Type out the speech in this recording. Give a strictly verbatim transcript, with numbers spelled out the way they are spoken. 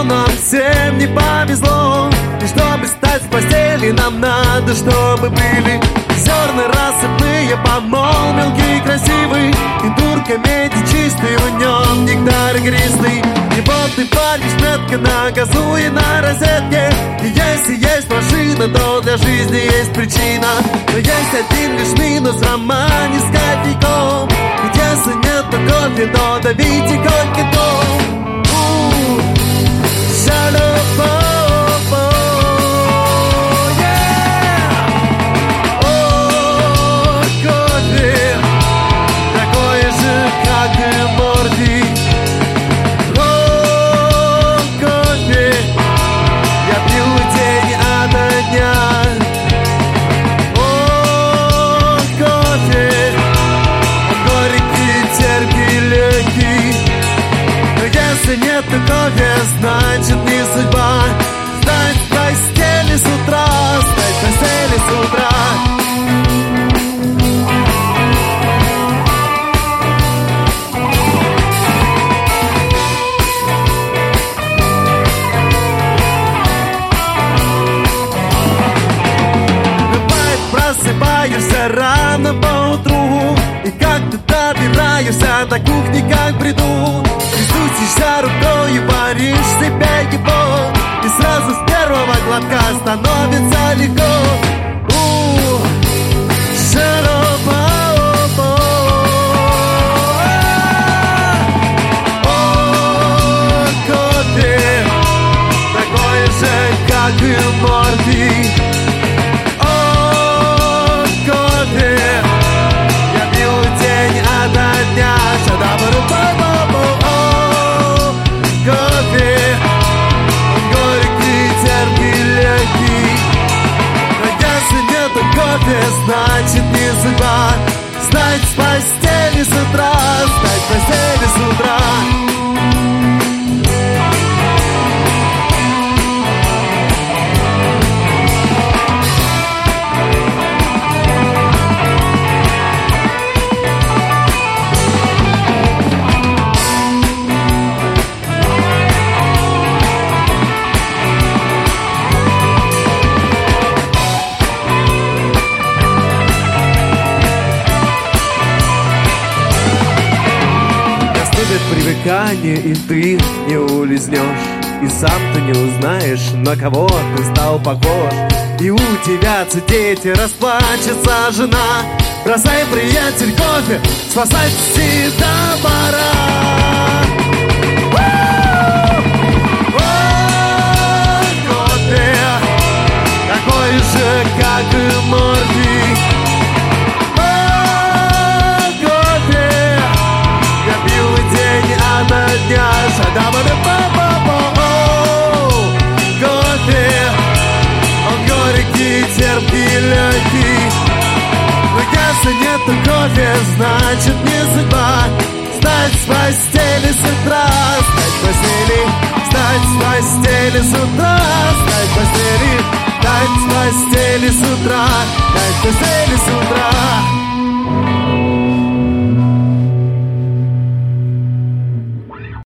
нам всем не повезло. И чтобы стать в постели, нам надо, чтобы были зерна рассыпные, помол мелкий и красивый, и турка меди чистый, в нем нектар игристый. И вот ты паришь метко на газу и на розетке. И если есть машина, то для жизни есть причина. Но есть один лишь минус в романе с кофейком. Ведь если нет кофе, то давите кокетом. Если нет кофе, значит не судьба. Встать в постели с утра, встать в постели с утра. Бывает, просыпаешься рано поутру, и как ты добираешься до кухни, как бреду. Крутишься рукой и паришь себя его, и сразу с первого глотка становится легко. У-у-у, о, кофе, такой же, как и морфий. О, кофе, я пью день ото дня. Кофе, он горький, терпкий, легкий. Но если нету кофе, значит не судьба. Встать с постели с утра, встать с постели с утра. Привыкание, и ты не улизнешь, и сам ты не узнаешь, на кого ты стал похож. И у тебя дети, расплачется жена. Бросай, приятель, кофе, спасать всегда пора. О, кофе, такой же, как и морфий. Дня, кофе, он горький, терпкий, легкий. Но если нету кофе, значит не судьба. Встать с постели с утра, встать с постели, встать с постели с утра, встать с постели, встать с постели с утра, встать с постели с утра.